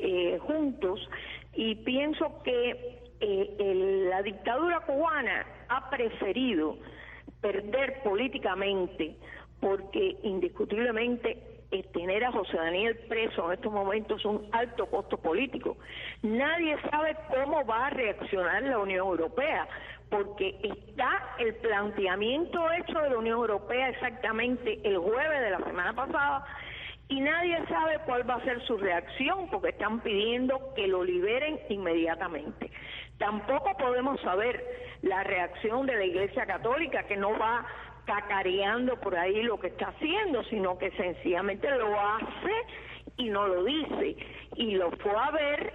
juntos, y pienso que la dictadura cubana ha preferido perder políticamente, porque indiscutiblemente tener a José Daniel preso en estos momentos es un alto costo político. Nadie sabe cómo va a reaccionar la Unión Europea, porque está el planteamiento hecho de la Unión Europea exactamente el jueves de la semana pasada, y nadie sabe cuál va a ser su reacción, porque están pidiendo que lo liberen inmediatamente. Tampoco podemos saber la reacción de la Iglesia Católica, que no va cacareando por ahí lo que está haciendo, sino que sencillamente lo hace y no lo dice. Y lo fue a ver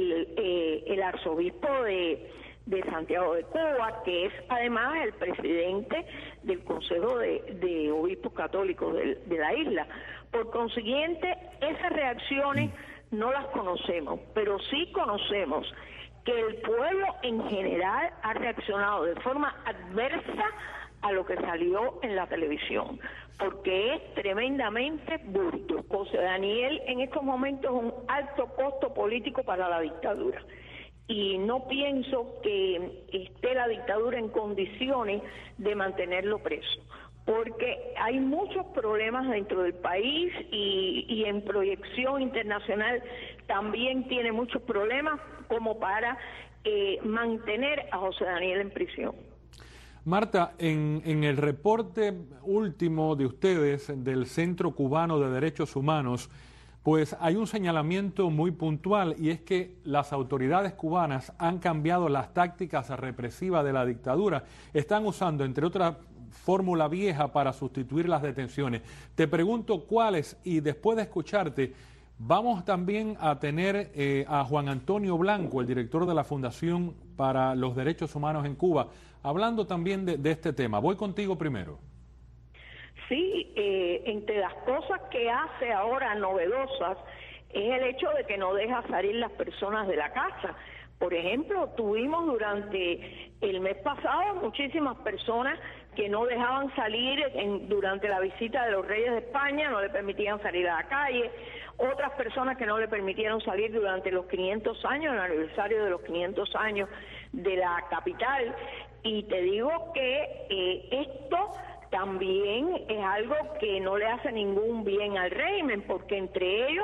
el arzobispo de Santiago de Cuba, que es además el presidente del Consejo de Obispos Católicos de la isla. Por consiguiente, esas reacciones no las conocemos, pero sí conocemos que el pueblo en general ha reaccionado de forma adversa a lo que salió en la televisión, porque es tremendamente burdo. José Daniel en estos momentos es un alto costo político para la dictadura, y no pienso que esté la dictadura en condiciones de mantenerlo preso, porque hay muchos problemas dentro del país y en proyección internacional también tiene muchos problemas como para mantener a José Daniel en prisión. Marta, en el reporte último de ustedes del Centro Cubano de Derechos Humanos, pues hay un señalamiento muy puntual, y es que las autoridades cubanas han cambiado las tácticas represivas de la dictadura. Están usando, entre otras, fórmula vieja para sustituir las detenciones. Te pregunto cuáles, y después de escucharte, vamos también a tener a Juan Antonio Blanco, el director de la Fundación para los Derechos Humanos en Cuba, hablando también de este tema. Voy contigo primero. Sí, entre las cosas que hace ahora novedosas es el hecho de que no deja salir las personas de la casa. Por ejemplo, tuvimos durante el mes pasado muchísimas personas que no dejaban salir durante la visita de los Reyes de España, no le permitían salir a la calle, otras personas que no le permitieron salir durante los 500 años, el aniversario de los 500 años de la capital. Y te digo que esto también es algo que no le hace ningún bien al régimen, porque entre ellos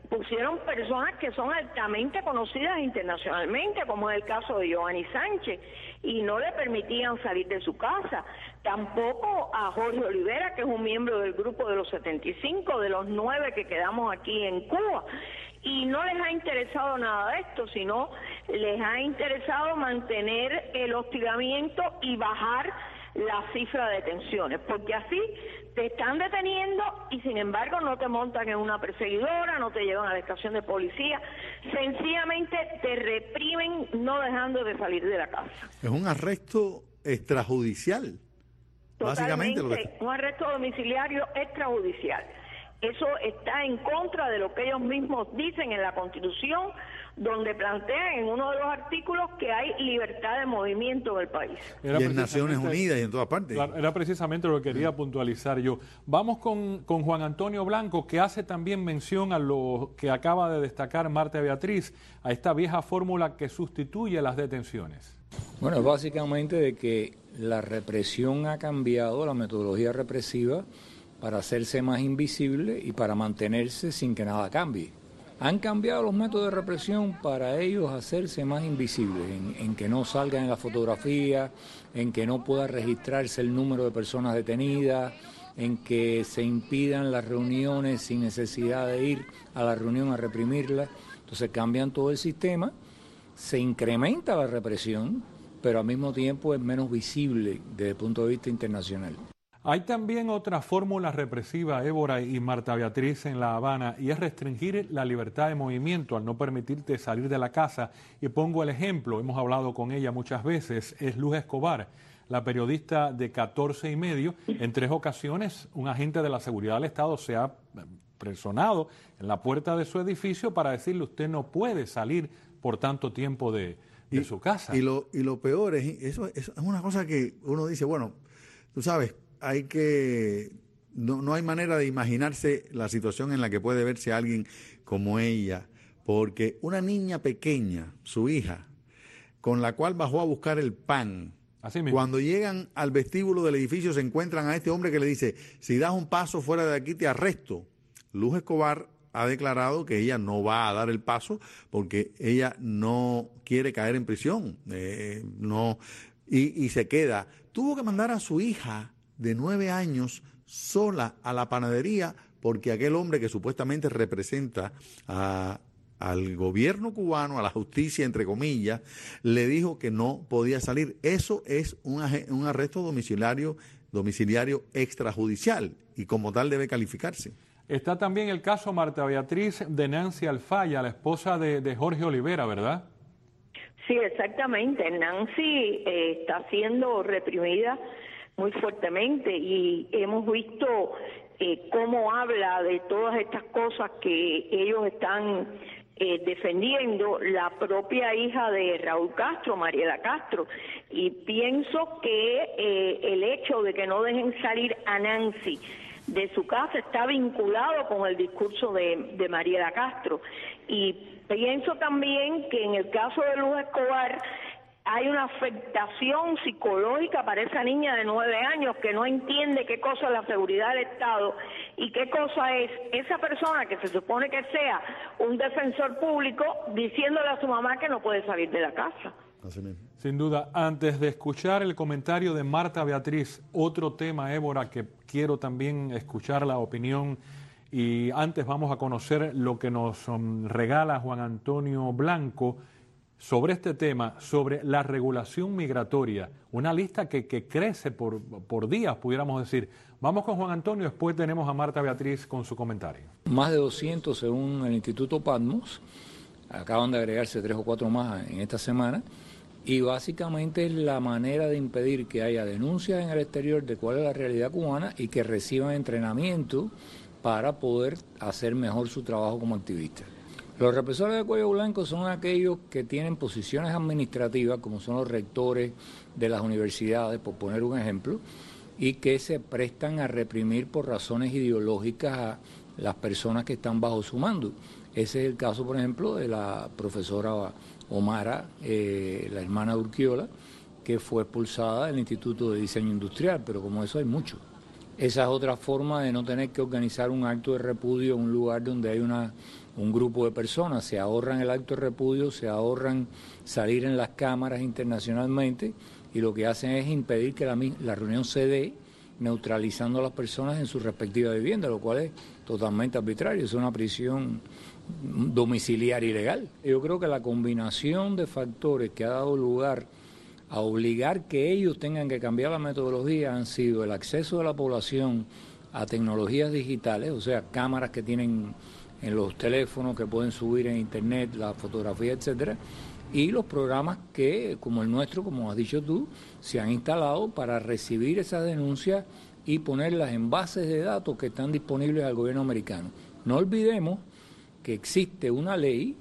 pusieron personas que son altamente conocidas internacionalmente, como es el caso de Giovanni Sánchez, y no le permitían salir de su casa. Tampoco a Jorge Olivera, que es un miembro del grupo de los 75, de los 9 que quedamos aquí en Cuba. Y no les ha interesado nada de esto, sino les ha interesado mantener el hostigamiento y bajar la cifra de detenciones, porque así te están deteniendo y sin embargo no te montan en una perseguidora, no te llevan a la estación de policía, sencillamente te reprimen no dejando de salir de la casa. Es un arresto extrajudicial, Totalmente, básicamente. Un arresto domiciliario extrajudicial. Eso está en contra de lo que ellos mismos dicen en la Constitución, donde plantean en uno de los artículos que hay libertad de movimiento en el país. Y en Naciones Unidas y en todas partes. Era precisamente lo que quería puntualizar yo. Vamos con Juan Antonio Blanco, que hace también mención a lo que acaba de destacar Marta Beatriz, a esta vieja fórmula que sustituye las detenciones. Bueno, es básicamente de que la represión ha cambiado, la metodología represiva, para hacerse más invisible y para mantenerse sin que nada cambie. Han cambiado los métodos de represión para ellos hacerse más invisibles, en que no salgan en la fotografía, en que no pueda registrarse el número de personas detenidas, en que se impidan las reuniones sin necesidad de ir a la reunión a reprimirlas. Entonces cambian todo el sistema, se incrementa la represión, pero al mismo tiempo es menos visible desde el punto de vista internacional. Hay también otra fórmula represiva, Évora y Marta Beatriz, en La Habana, y es restringir la libertad de movimiento al no permitirte salir de la casa. Y pongo el ejemplo, hemos hablado con ella muchas veces, es Luz Escobar, la periodista de 14 y medio. En 3 ocasiones, un agente de la seguridad del Estado se ha personado en la puerta de su edificio para decirle: usted no puede salir por tanto tiempo de su casa. Y lo peor es, eso es una cosa que uno dice, bueno, tú sabes, no hay manera de imaginarse la situación en la que puede verse alguien como ella, porque una niña pequeña, su hija, con la cual bajó a buscar el pan, cuando llegan al vestíbulo del edificio se encuentran a este hombre que le dice: si das un paso fuera de aquí te arresto. Luz Escobar ha declarado que ella no va a dar el paso porque ella no quiere caer en prisión, y se queda. Tuvo que mandar a su hija de 9 años sola a la panadería porque aquel hombre que supuestamente representa al gobierno cubano, a la justicia, entre comillas, le dijo que no podía salir. Eso es un arresto domiciliario extrajudicial y como tal debe calificarse. Está también el caso, Marta Beatriz, de Nancy Alfaya, la esposa de Jorge Olivera, ¿verdad? Sí, exactamente. Nancy está siendo reprimida muy fuertemente y hemos visto cómo habla de todas estas cosas que ellos están defendiendo la propia hija de Raúl Castro, Mariela Castro, y pienso que el hecho de que no dejen salir a Nancy de su casa está vinculado con el discurso de Mariela Castro, y pienso también que en el caso de Luz Escobar hay una afectación psicológica para esa niña de 9 años que no entiende qué cosa es la seguridad del Estado y qué cosa es esa persona que se supone que sea un defensor público diciéndole a su mamá que no puede salir de la casa. Sin duda. Antes de escuchar el comentario de Marta Beatriz, otro tema, Évora, que quiero también escuchar la opinión, y antes vamos a conocer lo que nos regala Juan Antonio Blanco sobre este tema, sobre la regulación migratoria, una lista que crece por días, pudiéramos decir. Vamos con Juan Antonio, después tenemos a Marta Beatriz con su comentario. Más de 200 según el Instituto Patmos, acaban de agregarse 3 o 4 más en esta semana, y básicamente es la manera de impedir que haya denuncias en el exterior de cuál es la realidad cubana y que reciban entrenamiento para poder hacer mejor su trabajo como activistas. Los represores de cuello blanco son aquellos que tienen posiciones administrativas, como son los rectores de las universidades, por poner un ejemplo, y que se prestan a reprimir por razones ideológicas a las personas que están bajo su mando. Ese es el caso, por ejemplo, de la profesora Omara, la hermana de Urquiola, que fue expulsada del Instituto de Diseño Industrial, pero como eso hay mucho. Esa es otra forma de no tener que organizar un acto de repudio en un lugar donde hay un grupo de personas. Se ahorran el acto de repudio, se ahorran salir en las cámaras internacionalmente, y lo que hacen es impedir que la reunión se dé, neutralizando a las personas en su respectiva vivienda, lo cual es totalmente arbitrario, es una prisión domiciliaria ilegal. Yo creo que la combinación de factores que ha dado lugar a obligar que ellos tengan que cambiar la metodología han sido el acceso de la población a tecnologías digitales, o sea, cámaras que tienen en los teléfonos que pueden subir en internet la fotografía, etcétera, y los programas que, como el nuestro, como has dicho tú, se han instalado para recibir esas denuncias y ponerlas en bases de datos que están disponibles al gobierno americano. No olvidemos que existe una ley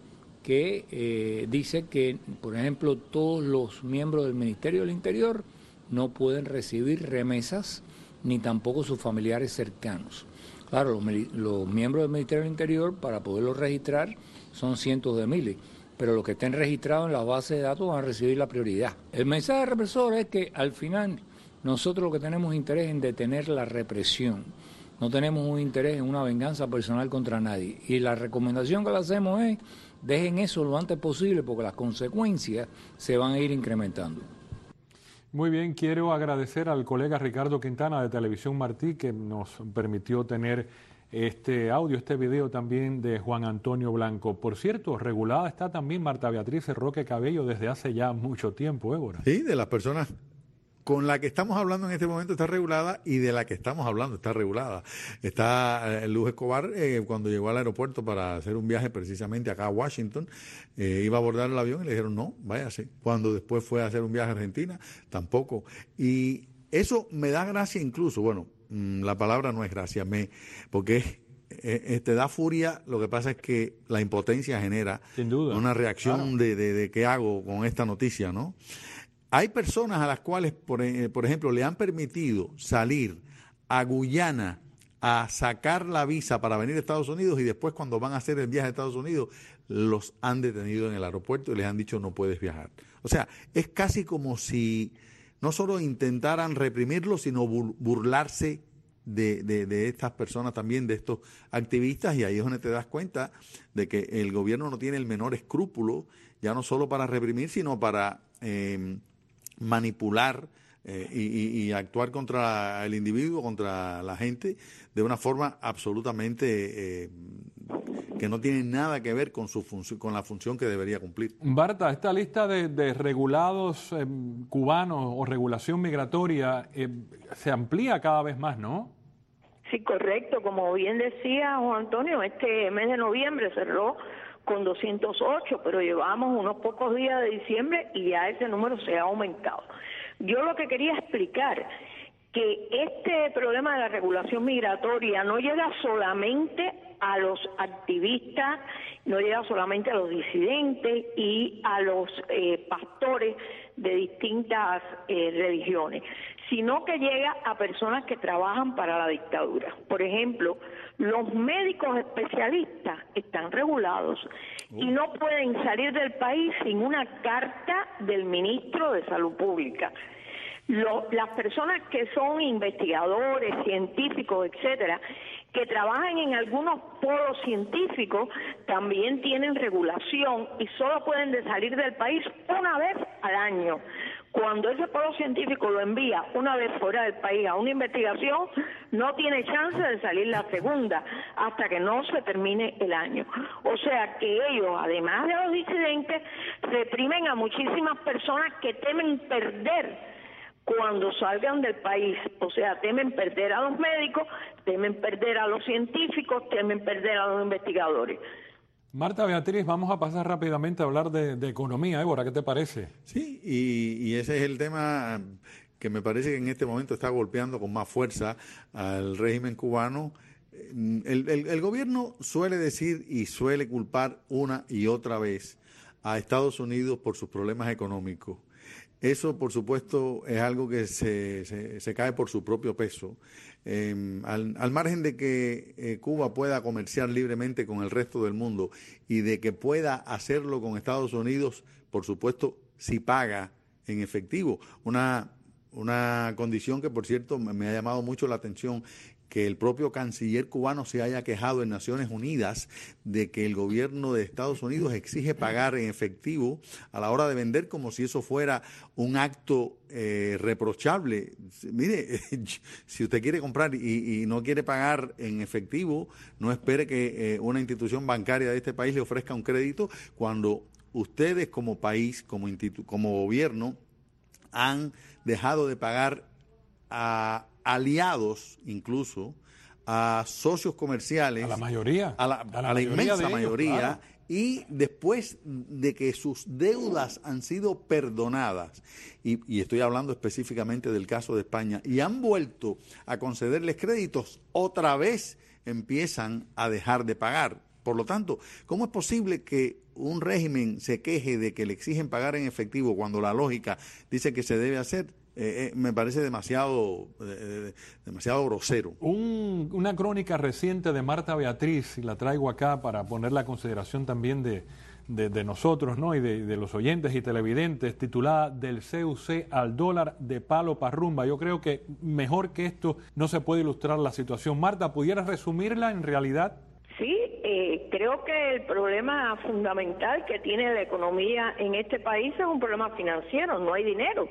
que dice que, por ejemplo, todos los miembros del Ministerio del Interior no pueden recibir remesas, ni tampoco sus familiares cercanos. Claro, los miembros del Ministerio del Interior, para poderlos registrar, son cientos de miles, pero los que estén registrados en las bases de datos van a recibir la prioridad. El mensaje represor es que, al final, nosotros lo que tenemos interés en detener la represión. No tenemos un interés en una venganza personal contra nadie. Y la recomendación que le hacemos es: dejen eso lo antes posible, porque las consecuencias se van a ir incrementando. Muy bien, quiero agradecer al colega Ricardo Quintana de Televisión Martí, que nos permitió tener este audio, este video también de Juan Antonio Blanco. Por cierto, regulada está también Marta Beatriz Roque Cabello desde hace ya mucho tiempo, Ébora. Sí, de las personas con la que estamos hablando en este momento está regulada, y de la que estamos hablando está regulada. Está Luz Escobar, cuando llegó al aeropuerto para hacer un viaje precisamente acá a Washington, iba a abordar el avión y le dijeron no, váyase. Cuando después fue a hacer un viaje a Argentina, tampoco. Y eso me da gracia incluso, bueno, la palabra no es gracia, porque te da furia. Lo que pasa es que la impotencia genera sin duda una reacción, claro, de qué hago con esta noticia, ¿no? Hay personas a las cuales, por ejemplo, le han permitido salir a Guyana a sacar la visa para venir a Estados Unidos, y después, cuando van a hacer el viaje a Estados Unidos, los han detenido en el aeropuerto y les han dicho no puedes viajar. O sea, es casi como si no solo intentaran reprimirlos, sino burlarse de estas personas también, de estos activistas, y ahí es donde te das cuenta de que el gobierno no tiene el menor escrúpulo, ya no solo para reprimir, sino para manipular y actuar contra el individuo, contra la gente, de una forma absolutamente que no tiene nada que ver con su función, con la función que debería cumplir. Marta, esta lista de regulados cubanos o regulación migratoria se amplía cada vez más, ¿no? Sí, correcto. Como bien decía Juan Antonio, este mes de noviembre cerró con 208, pero llevamos unos pocos días de diciembre y ya ese número se ha aumentado. Yo lo que quería explicar, que este problema de la regulación migratoria no llega solamente a los activistas, no llega solamente a los disidentes y a los pastores de distintas religiones, sino que llega a personas que trabajan para la dictadura. Por ejemplo, los médicos especialistas están regulados y no pueden salir del país sin una carta del ministro de Salud Pública. Las personas que son investigadores, científicos, etcétera, que trabajan en algunos polos científicos, también tienen regulación y solo pueden salir del país una vez al año. Cuando ese polo científico lo envía una vez fuera del país a una investigación, no tiene chance de salir la segunda hasta que no se termine el año. O sea que ellos, además de los disidentes, reprimen a muchísimas personas que temen perder cuando salgan del país. O sea, temen perder a los médicos, temen perder a los científicos, temen perder a los investigadores. Marta Beatriz, vamos a pasar rápidamente a hablar de economía. Ébora, ¿qué te parece? Sí, y ese es el tema que me parece que en este momento está golpeando con más fuerza al régimen cubano. El gobierno suele decir y suele culpar una y otra vez a Estados Unidos por sus problemas económicos. Eso, por supuesto, es algo que se cae por su propio peso. Al margen de que Cuba pueda comerciar libremente con el resto del mundo y de que pueda hacerlo con Estados Unidos, por supuesto, si paga en efectivo. Una Una condición que, por cierto, me ha llamado mucho la atención, que el propio canciller cubano se haya quejado en Naciones Unidas de que el gobierno de Estados Unidos exige pagar en efectivo a la hora de vender, como si eso fuera un acto reprochable. Mire, si usted quiere comprar y no quiere pagar en efectivo, no espere que una institución bancaria de este país le ofrezca un crédito cuando ustedes como país, como gobierno, han dejado de pagar a aliados, incluso a socios comerciales, a la mayoría, a la inmensa mayoría, claro. Y después de que sus deudas han sido perdonadas, y estoy hablando específicamente del caso de España, y han vuelto a concederles créditos, otra vez empiezan a dejar de pagar. Por lo tanto, ¿cómo es posible que un régimen se queje de que le exigen pagar en efectivo cuando la lógica dice que se debe hacer? Me parece demasiado grosero. Una crónica reciente de Marta Beatriz, y la traigo acá para ponerla a consideración también de nosotros, ¿no? Y de los oyentes y televidentes, titulada Del CUC al dólar de palo pa' rumba. Yo creo que mejor que esto no se puede ilustrar la situación. Marta, ¿pudieras resumirla en realidad? Sí, creo que el problema fundamental que tiene la economía en este país es un problema financiero, no hay dinero.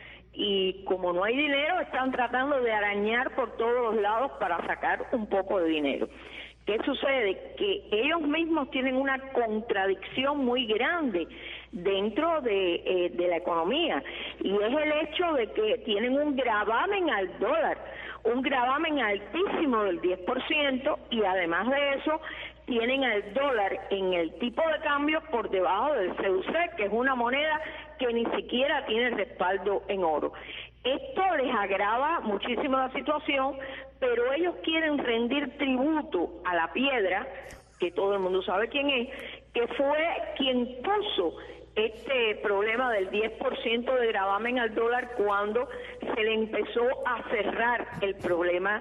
Y como no hay dinero, están tratando de arañar por todos los lados para sacar un poco de dinero. ¿Qué sucede? Que ellos mismos tienen una contradicción muy grande dentro de la economía, y es el hecho de que tienen un gravamen al dólar, un gravamen altísimo del 10%, y además de eso tienen al dólar en el tipo de cambio por debajo del CUC, que es una moneda que ni siquiera tiene respaldo en oro. Esto les agrava muchísimo la situación, pero ellos quieren rendir tributo a la piedra, que todo el mundo sabe quién es, que fue quien puso este problema del 10% de gravamen al dólar cuando se le empezó a cerrar el problema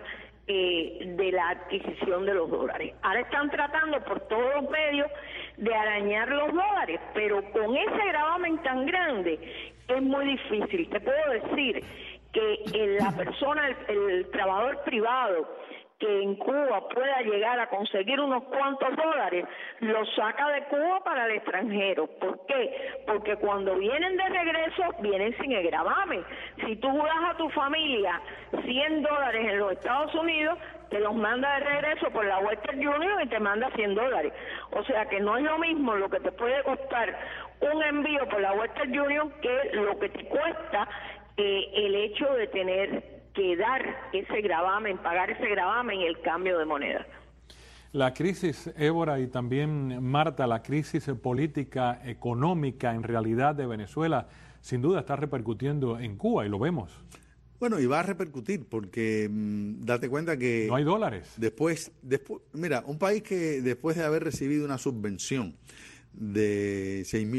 de la adquisición de los dólares. Ahora están tratando por todos los medios de arañar los dólares, pero con ese gravamen tan grande es muy difícil. Te puedo decir que la persona, el trabajador privado que en Cuba pueda llegar a conseguir unos cuantos dólares, los saca de Cuba para el extranjero. ¿Por qué? Porque cuando vienen de regreso, vienen sin el gravamen. Si tú das a tu familia $100 en los Estados Unidos, te los manda de regreso por la Western Union y te manda $100. O sea que no es lo mismo lo que te puede costar un envío por la Western Union que lo que te cuesta el hecho de tener que dar ese gravamen, pagar ese gravamen y el cambio de moneda. La crisis, Évora, y también Marta, la crisis política, económica en realidad de Venezuela, sin duda está repercutiendo en Cuba y lo vemos. Bueno, y va a repercutir porque date cuenta que... No hay dólares. Después, mira, un país que después de haber recibido una subvención de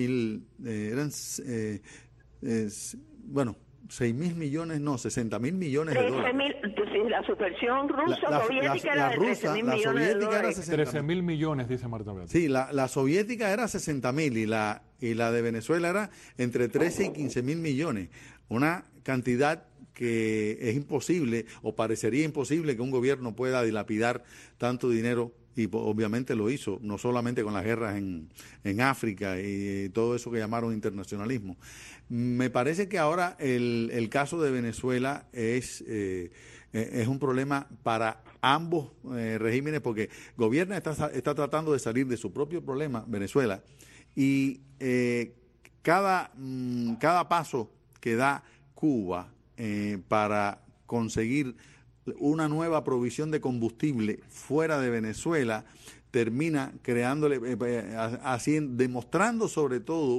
6.000 millones, no, 60.000 millones de dólares. La subvención soviética era de 13.000 millones de dólares. 13.000 millones, dice Marta Beatriz. Sí, la soviética era 60.000 y la de Venezuela era entre 13 y 15.000 millones. Una cantidad que es imposible, o parecería imposible, que un gobierno pueda dilapidar tanto dinero, y obviamente lo hizo, no solamente con las guerras en África y todo eso que llamaron internacionalismo. Me parece que ahora el caso de Venezuela es un problema para ambos regímenes, porque gobierna, está tratando de salir de su propio problema, Venezuela, y cada paso que da Cuba para conseguir una nueva provisión de combustible fuera de Venezuela termina creándole, demostrando sobre todo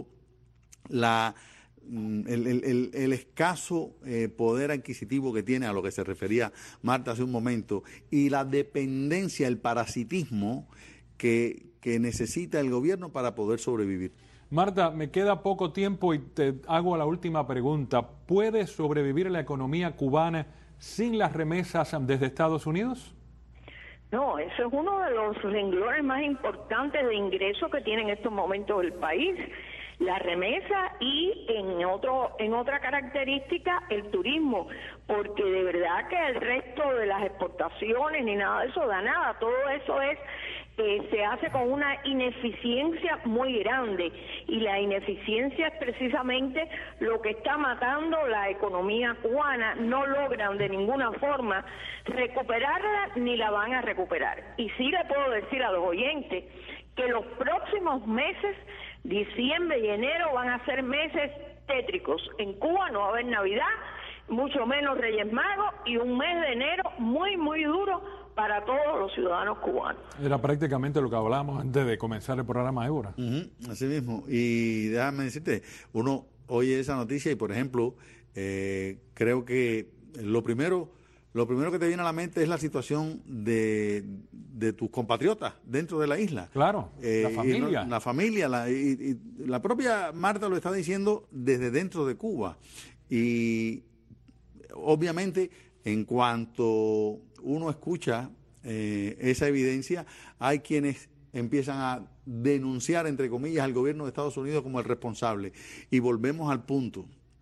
el escaso poder adquisitivo que tiene, a lo que se refería Marta hace un momento, y la dependencia, el parasitismo que necesita el gobierno para poder sobrevivir. Marta, me queda poco tiempo y te hago la última pregunta. ¿Puede sobrevivir la economía cubana sin las remesas desde Estados Unidos? No, eso es uno de los renglones más importantes de ingresos que tiene en estos momentos el país. la remesa y en otra característica el turismo, porque de verdad que el resto de las exportaciones ni nada de eso da nada, todo eso se hace con una ineficiencia muy grande, y la ineficiencia es precisamente lo que está matando la economía cubana. No logran de ninguna forma recuperarla ni la van a recuperar. Y sí le puedo decir a los oyentes que los próximos meses, diciembre y enero, van a ser meses tétricos. En Cuba no va a haber Navidad, mucho menos Reyes Magos, y un mes de enero muy, muy duro para todos los ciudadanos cubanos. Era prácticamente lo que hablábamos antes de comenzar el programa, Évora. Así mismo. Y déjame decirte, uno oye esa noticia y, por ejemplo, creo que lo primero que te viene a la mente es la situación de tus compatriotas dentro de la isla. Claro, la familia. La familia, y la propia Marta lo está diciendo desde dentro de Cuba. Y obviamente, en cuanto uno escucha esa evidencia, hay quienes empiezan a denunciar, entre comillas, al gobierno de Estados Unidos como el responsable. Y volvemos al punto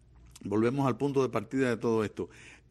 de partida de todo esto.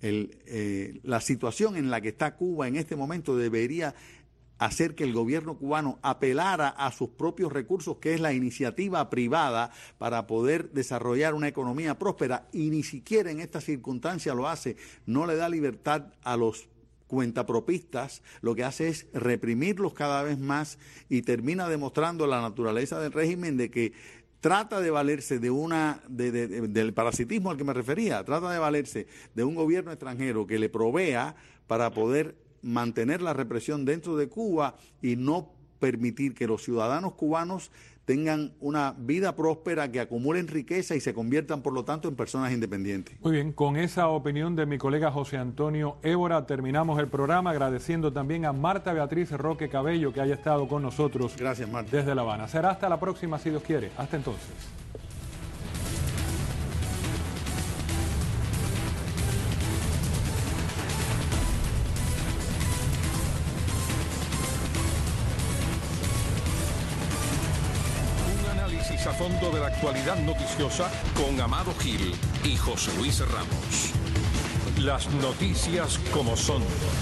La situación en la que está Cuba en este momento debería hacer que el gobierno cubano apelara a sus propios recursos, que es la iniciativa privada, para poder desarrollar una economía próspera, y ni siquiera en esta circunstancia lo hace. No le da libertad a los cuentapropistas, lo que hace es reprimirlos cada vez más, y termina demostrando la naturaleza del régimen, de que trata de valerse del parasitismo al que me refería, trata de valerse de un gobierno extranjero que le provea para poder mantener la represión dentro de Cuba y no permitir que los ciudadanos cubanos tengan una vida próspera, que acumulen riqueza y se conviertan, por lo tanto, en personas independientes. Muy bien, con esa opinión de mi colega José Antonio Évora terminamos el programa, agradeciendo también a Marta Beatriz Roque Cabello que haya estado con nosotros. Gracias, Marta. Desde La Habana. Será hasta la próxima, si Dios quiere. Hasta entonces. A fondo de la actualidad noticiosa con Amado Gil y José Luis Ramos. Las noticias como son.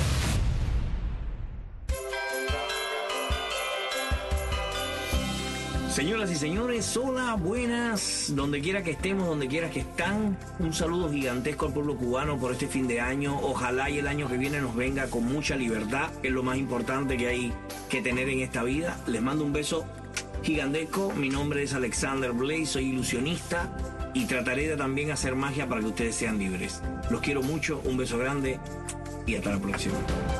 Señoras y señores, hola, buenas, donde quiera que estemos, donde quiera que están, un saludo gigantesco al pueblo cubano por este fin de año. Ojalá y el año que viene nos venga con mucha libertad, que es lo más importante que hay que tener en esta vida. Les mando un beso gigantesco. Mi nombre es Alexander Blaze, soy ilusionista y trataré de también hacer magia para que ustedes sean libres. Los quiero mucho, un beso grande y hasta la próxima.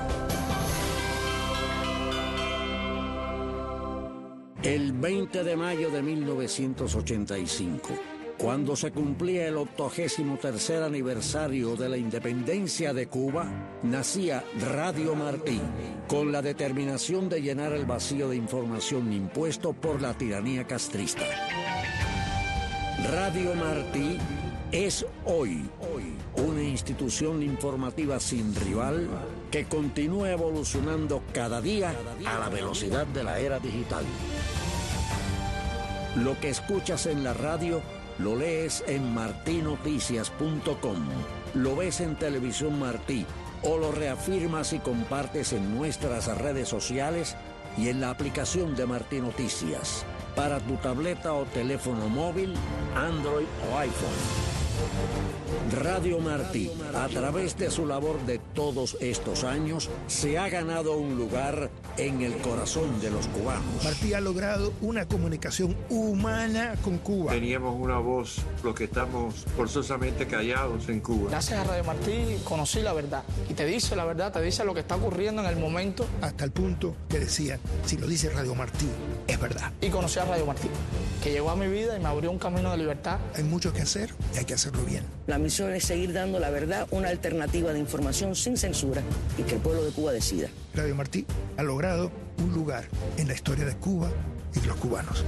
El 20 de mayo de 1985, cuando se cumplía el 83º aniversario de la independencia de Cuba, nacía Radio Martí, con la determinación de llenar el vacío de información impuesto por la tiranía castrista. Radio Martí es hoy una institución informativa sin rival que continúa evolucionando cada día a la velocidad de la era digital. Lo que escuchas en la radio lo lees en martinoticias.com, lo ves en Televisión Martí o lo reafirmas y compartes en nuestras redes sociales y en la aplicación de Martí Noticias para tu tableta o teléfono móvil, Android o iPhone. Radio Martí, a través de su labor de todos estos años, se ha ganado un lugar en el corazón de los cubanos. Martí ha logrado una comunicación humana con Cuba. Teníamos una voz, los que estamos forzosamente callados en Cuba. Gracias a Radio Martí conocí la verdad. Y te dice la verdad, te dice lo que está ocurriendo en el momento. Hasta el punto que decían, si lo dice Radio Martí, es verdad. Y conocí a Radio Martí, que llegó a mi vida y me abrió un camino de libertad. Hay mucho que hacer y hay que hacerlo bien. La misión es seguir dando la verdad, una alternativa de información sin censura y que el pueblo de Cuba decida. Radio Martí ha logrado un lugar en la historia de Cuba y de los cubanos.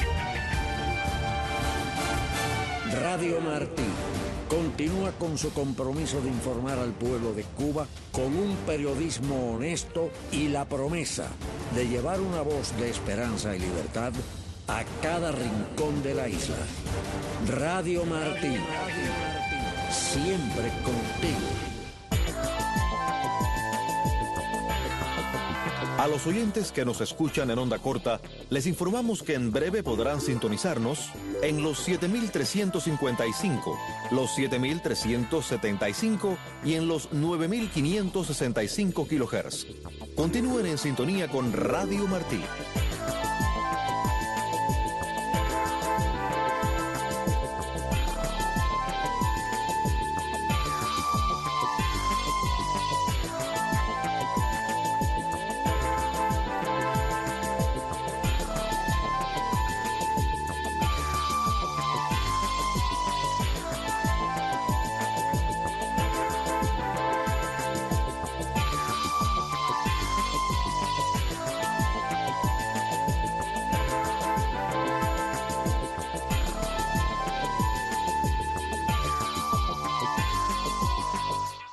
Radio Martí continúa con su compromiso de informar al pueblo de Cuba con un periodismo honesto y la promesa de llevar una voz de esperanza y libertad a cada rincón de la isla. Radio Martí, siempre contigo. A los oyentes que nos escuchan en onda corta, les informamos que en breve podrán sintonizarnos en los 7355, los 7375 y en los 9565 kHz. Continúen en sintonía con Radio Martí.